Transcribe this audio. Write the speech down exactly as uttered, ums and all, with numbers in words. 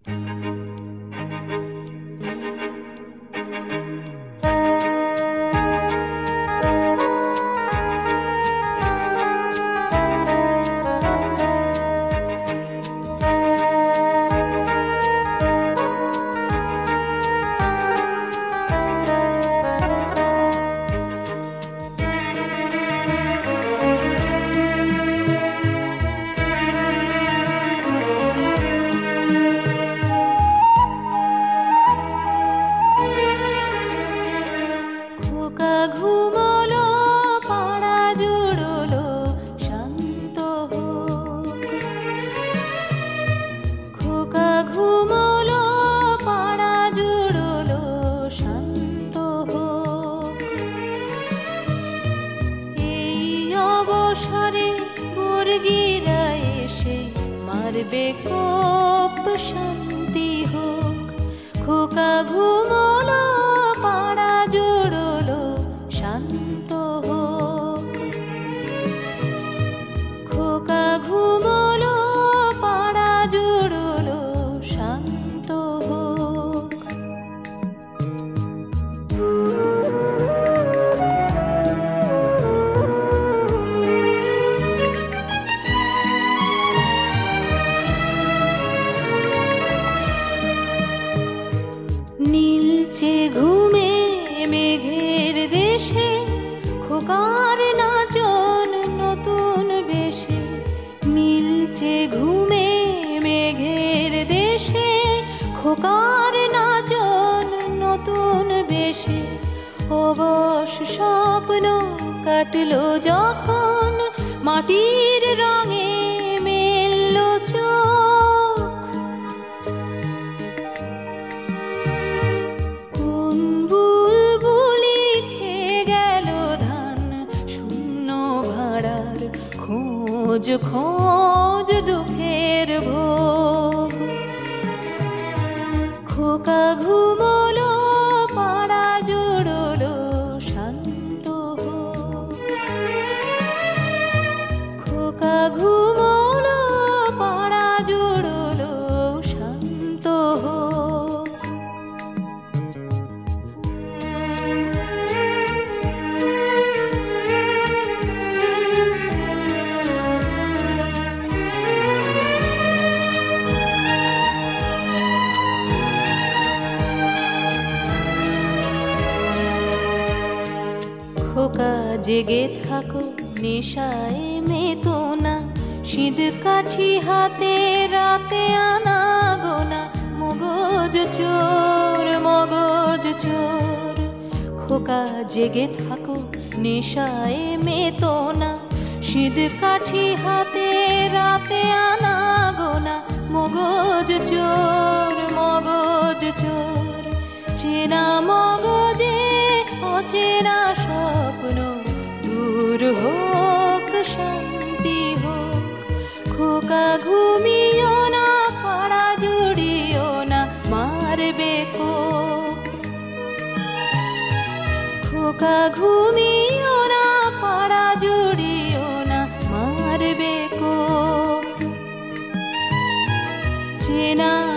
বেকপ শান্তি হোক, খোকা ঘুমোলো পাড়া জুড়লো শান্ত হোক, খোকা ঘুমোলো পাড়া জুড়লো শান্ত হোক। নীলচে ঘুমে মেঘের দেশে খোকার নাচন নতুন বেশে, নীলচে ঘুমে মেঘের দেশে খোকার নাচন নতুন বেশে। অবশ স্বপ্ন কাটলো যখন মাটির রঙে মেললো চোখ, কোন বুলবুলি খেয়ে গেল ধান শূন্য ভাড়ার খোঁজ খোঁজ দুঃখের ভোগ। খোকা ঘুমোলো পাড়া জুড়লো শান্ত হোক, খোকা ঘুমোলো পাড়া জুড়লো শান্ত হোক। খোকা জেগে থাকো নেশায় মেতো না, সিঁধ কাঠি হাতে রাতে আনা গোনা, মগজ চোর মগজ চোর। খোকা জেগে থাকো নেশায় মেতো না, সিঁধ কাঠি হাতে রাতে আনা গোনা, মগজ চোর মগজ চোর। চেনা মগজে অচেনা স্বপ্ন দূর হোক শান্তি হোক, খোকা ঘুমিও না পাড়া জুড়িও না মারবে কোপ, খোকা ঘুমিও না পাড়া জুড়িও না মারবে কোপ। চেনা